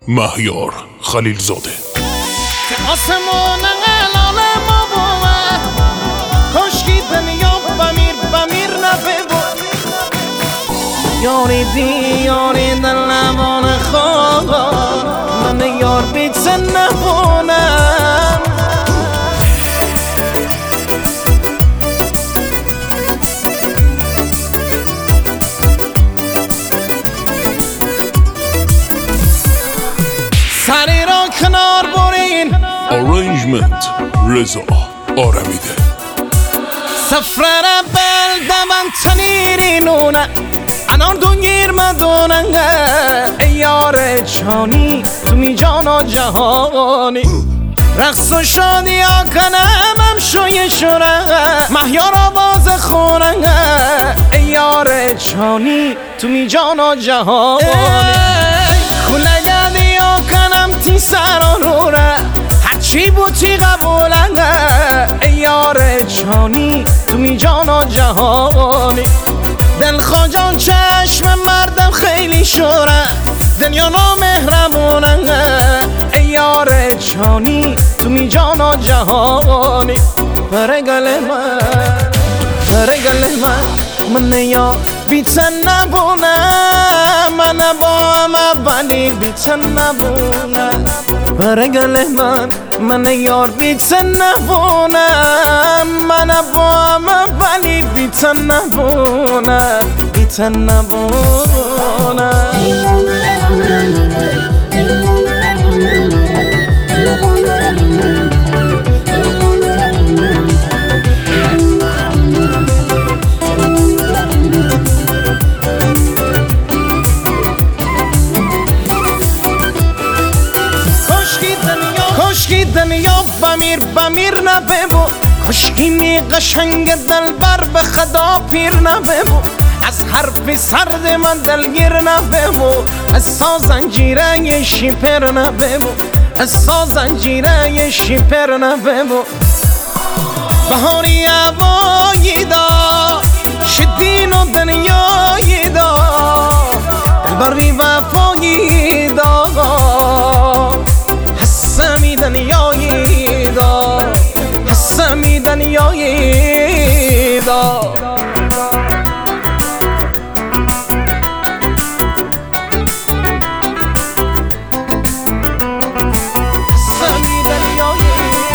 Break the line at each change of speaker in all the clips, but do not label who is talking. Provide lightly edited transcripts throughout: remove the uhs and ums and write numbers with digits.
مهیار خلیلزاده.
آسمون علال ما بوه کشکی دنیا بمیر نبه یاری دیاری دل نبانه خواه من یار بیت نبونم سری را کنار برین
آرنجمنت رضا آرمیده.
سفرر بلدمن تنیرینونه انار دونگیر مدونه ای یار جانی تو می جانا جهانی رقص و شادی ها کنم هم شوی شونه مهیار آواز خونه ای یار جانی تو می جانا جهانی کوله گردی ها کنم تی سرانوره هرچی بوتی قبولنه ای یار جانی تو می جانا جهانی دل خواجان چشم مردم خیلی شوره دنیا نامهربونه ای یار جانی تو می جانا جهانی برگل من یا بیت نبونه من با هم ولی بیت نبونه برگل من یار بیت نبونه من با هم ولی بیت نبونه کشکی دنیا بمیر نببو کشکی نی قشنگ دلبر به خدا پیر نببو از حرف سرد من دلگیر نببو از سازنجیره شیپر نببو از سازنجیره شیپر نببو بهاری هوایی دا شدین و دنیایی دا دلبر بی وفایی دا حسمی دنیایی دا حسمی دنیایی دا حسمی دنیایی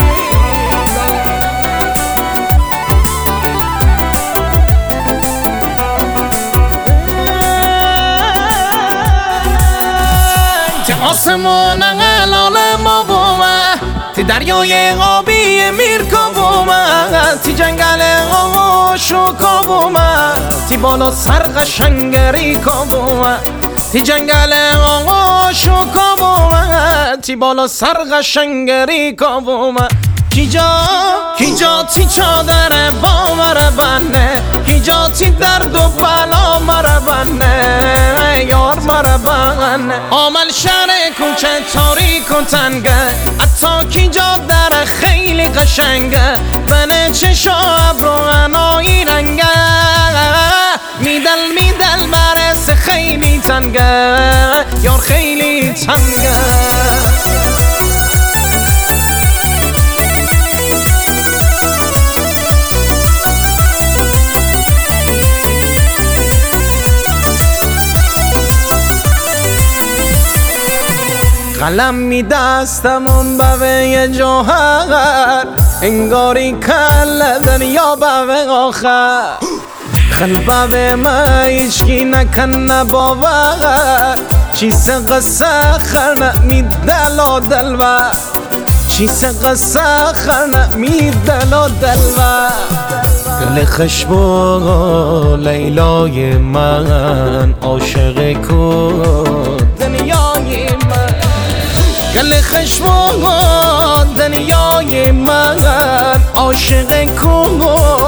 دا آسمون علال ما بومه تی دریای آبی میرکا بومه تی جنگل آشوکا بومه تی بالا سر قشنگری کا بومه تی جنگل آشوکا بومه تی بالا سر قشنگری کا بومه کیجا تی چادر با مربنه کیجا تی درد و بلا مربنه یار مربنه آمل شهر کوچه تاریک و تنگه حتی کیجا در خیلی قشنگه بنه چشا ابرو انایی رنگه میدل برس خیلی تنگه یار خیلی تنگه قلم می دستمون بوه جوهر انگاری کل دنیا بوه آخر خل بوه ما ایشکی نکن باور چیز قصه خرنه می دل دلوه چیز قصه خرنه می دل دلوه گل خشبو لیلای من عاشق کو دنیای من گل خشبو دنیای من عاشق کو